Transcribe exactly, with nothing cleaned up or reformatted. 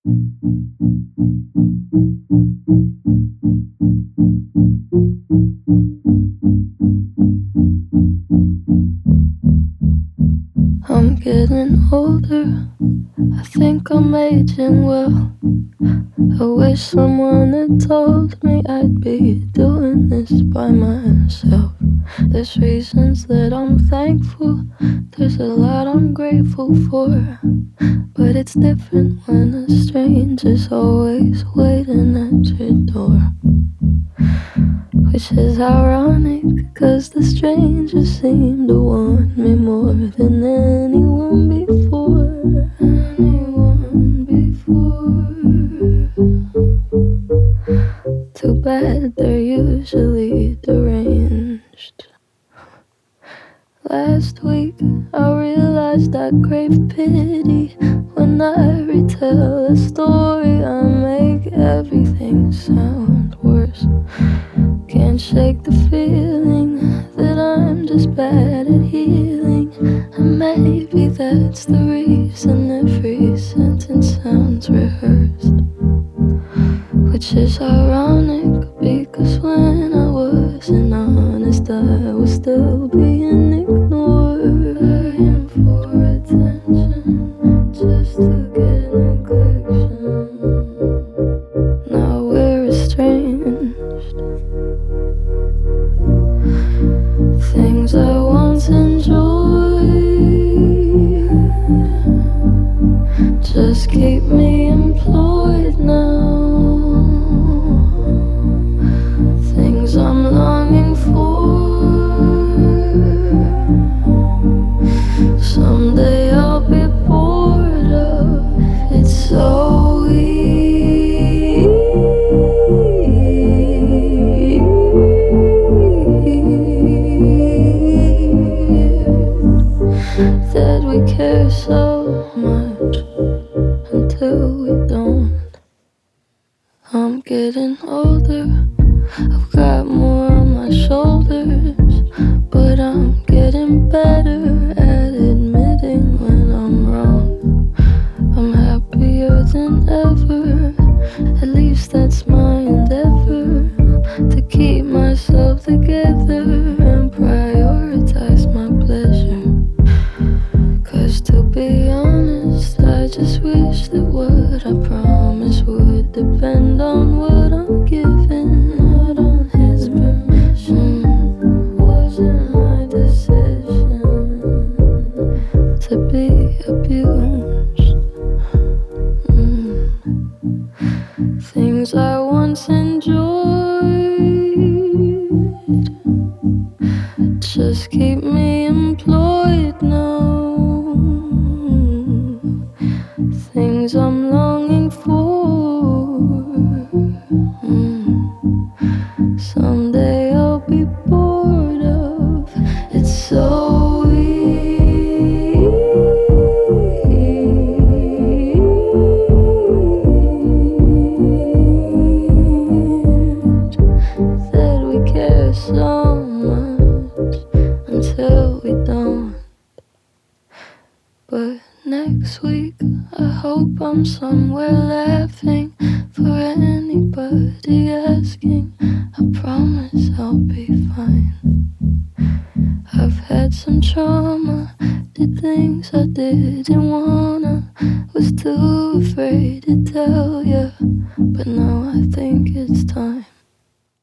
I'm getting older, I think I'm aging well. I wish someone had told me I'd be doing this by myself. There's reasons that I'm thankful, there's a lot I'm grateful for. But it's different when a stranger's always waiting at your door. Which is ironic, cause the stranger seemed to want me more than anyone before. Anyone before. Too bad they're usually deranged. Last week I realized I crave pity. When I retell a story, I make everything sound worse. Can't shake the feeling that I'm just bad at healing. And maybe that's the reason every sentence sounds rehearsed. Which is ironic, because when I wasn't honest, I was still being ignored. Begging for attention, just to get neglection. Now we're estranged. Things I once enjoyed just keep me employed now. Things I'm longing for, someday I'll be bored of. It's so weird that we care so much until we don't. I'm getting older, I've got more on my shoulders, but I'm getting better at admitting when I'm wrong. I'm happier than ever, at least that's my endeavor, to keep myself together and prioritize my pleasure. Cause to be honest, I just wish that what I promised would depend on what I'm given, not on his permission. Wasn't my decision to be abused. Mm. Things I once enjoyed just keep me employed now. Things I'm longing for, mm. someday I'll be bored of. It's so weird that we care so much until we don't. But next week I hope I'm somewhere laughing for anybody asking. I promise I'll be fine. I've had some trauma, did things I didn't wanna, was too afraid to tell ya, but now I think it's time.